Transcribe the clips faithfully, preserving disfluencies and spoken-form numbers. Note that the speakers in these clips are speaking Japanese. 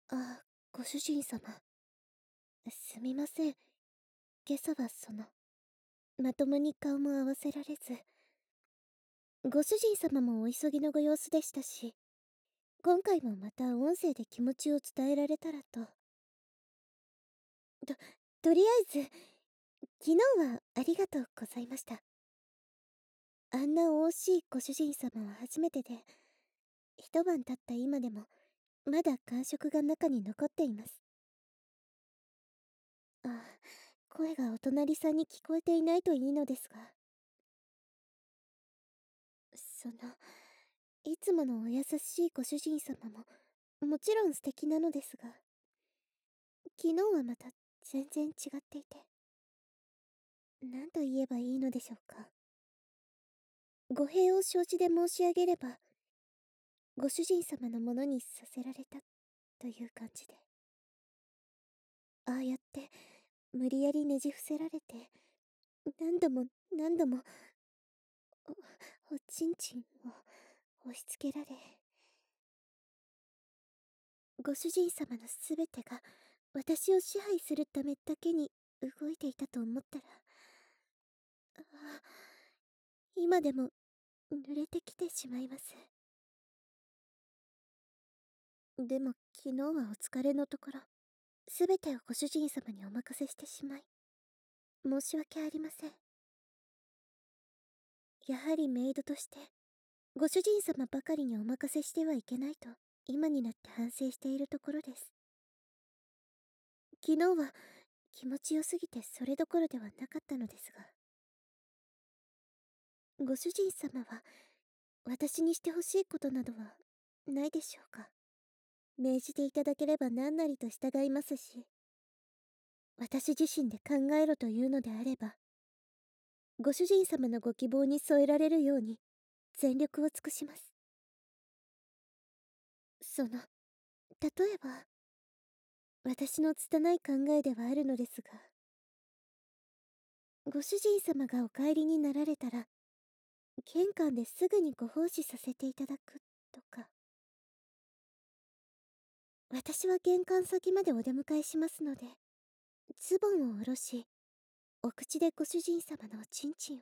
あ、ご主人様。すみません。今朝はその、まともに顔も合わせられず。ご主人様もお急ぎのご様子でしたし、今回もまた音声で気持ちを伝えられたらと。と、とりあえず、昨日はありがとうございました。あんな惜しいご主人様は初めてで、一晩経った今でも、まだ感触が中に残っています。あ、声がお隣さんに聞こえていないといいのですが。その、いつものお優しいご主人様も、もちろん素敵なのですが、昨日はまた全然違っていて。何と言えばいいのでしょうか。語弊を承知で申し上げれば、ご主人様のものにさせられたという感じで。ああやって無理やりねじ伏せられて、何度も何度もお、おちんちんを押し付けられ、ご主人様のすべてが私を支配するためだけに動いていたと思ったら、ああ、今でも濡れてきてしまいます。でも昨日はお疲れのところ、すべてをご主人様にお任せしてしまい、申し訳ありません。やはりメイドとして、ご主人様ばかりにお任せしてはいけないと、今になって反省しているところです。昨日は気持ちよすぎてそれどころではなかったのですが。ご主人様は、私にしてほしいことなどは、ないでしょうか。命じていただければ何なりと従いますし、私自身で考えろというのであれば、ご主人様のご希望に添えられるように、全力を尽くします。その、例えば、私の拙い考えではあるのですが、ご主人様がお帰りになられたら、玄関ですぐにご奉仕させていただくとか。私は玄関先までお出迎えしますので、ズボンを下ろし、お口でご主人様のおちんちんを。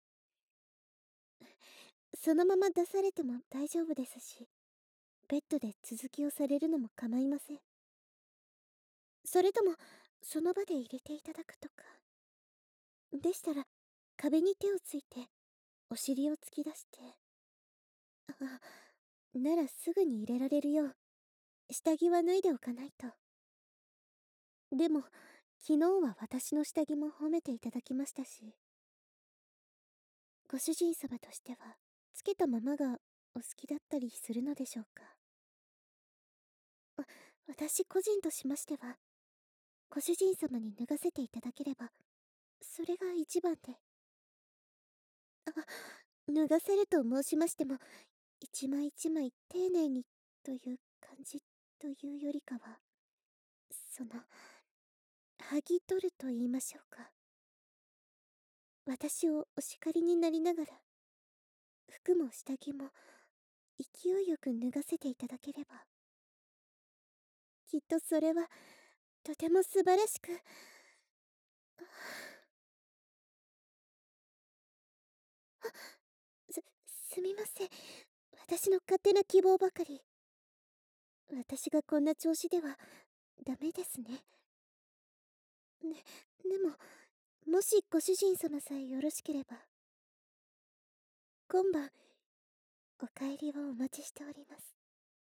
そのまま出されても大丈夫ですし、ベッドで続きをされるのも構いません。それとも、その場で入れていただくとか。でしたら、壁に手をついて、お尻を突き出して。あ、ならすぐに入れられるよう、下着は脱いでおかないと。でも、昨日は私の下着も褒めていただきましたし、ご主人様としては、つけたままがお好きだったりするのでしょうか。わ、私個人としましては、ご主人様に脱がせていただければ、それが一番で。あ、脱がせると申しましても、一枚一枚丁寧にという感じというよりかは、その、剥ぎ取ると言いましょうか。私をお叱りになりながら、服も下着も勢いよく脱がせていただければ、きっとそれはとても素晴らしく、あ、す、すみません。私の勝手な希望ばかり。私がこんな調子ではダメですね。ね、でも、もしご主人様さえよろしければ、今晩お帰りをお待ちしております。